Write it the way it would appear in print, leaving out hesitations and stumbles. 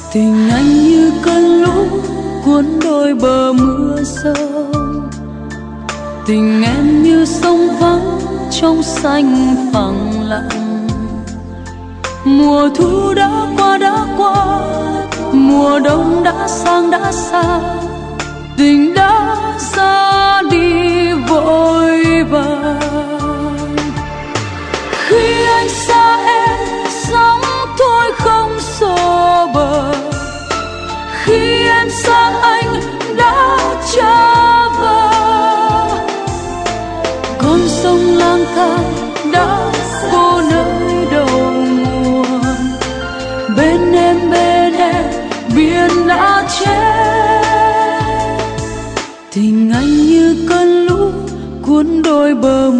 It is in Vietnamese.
Tình anh như cơn lũ cuốn đôi bờ mưa rơi, tình em như sông vắng trong xanh phẳng lặng. Mùa thu đã qua, mùa đông đã xa, tình đã ra đi vội vàng. Khi anh xa em, sóng thôi không xô bờ. Khi em xa anh đã trở về, con sông lang thang đã cô nơi đầu nguồn. Bên em biển đã chết. Tình anh như cơn lũ cuốn đôi bờ